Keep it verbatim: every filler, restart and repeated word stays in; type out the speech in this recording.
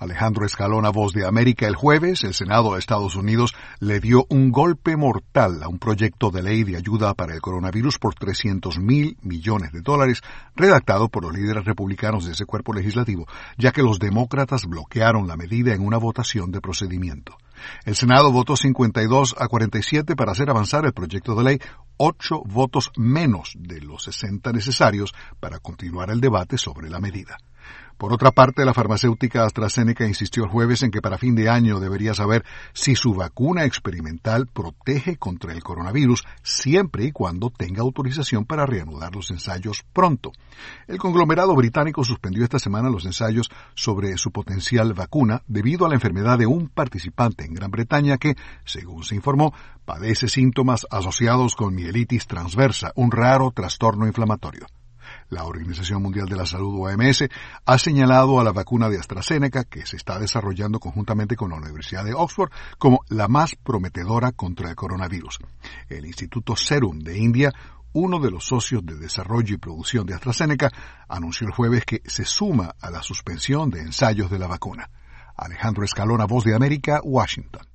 Alejandro Escalona, Voz de América. El jueves, el Senado de Estados Unidos le dio un golpe mortal a un proyecto de ley de ayuda para el coronavirus por trescientos mil millones de dólares, redactado por los líderes republicanos de ese cuerpo legislativo, ya que los demócratas bloquearon la medida en una votación de procedimiento. El Senado votó cincuenta y dos a cuarenta y siete para hacer avanzar el proyecto de ley, ocho votos menos de los sesenta necesarios para continuar el debate sobre la medida. Por otra parte, la farmacéutica AstraZeneca insistió el jueves en que para fin de año debería saber si su vacuna experimental protege contra el coronavirus siempre y cuando tenga autorización para reanudar los ensayos pronto. El conglomerado británico suspendió esta semana los ensayos sobre su potencial vacuna debido a la enfermedad de un participante en Gran Bretaña que, según se informó, padece síntomas asociados con mielitis transversa, un raro trastorno inflamatorio. La Organización Mundial de la Salud, O M S, ha señalado a la vacuna de AstraZeneca, que se está desarrollando conjuntamente con la Universidad de Oxford, como la más prometedora contra el coronavirus. El Instituto Serum de India, uno de los socios de desarrollo y producción de AstraZeneca, anunció el jueves que se suma a la suspensión de ensayos de la vacuna. Alejandro Escalona, Voz de América, Washington.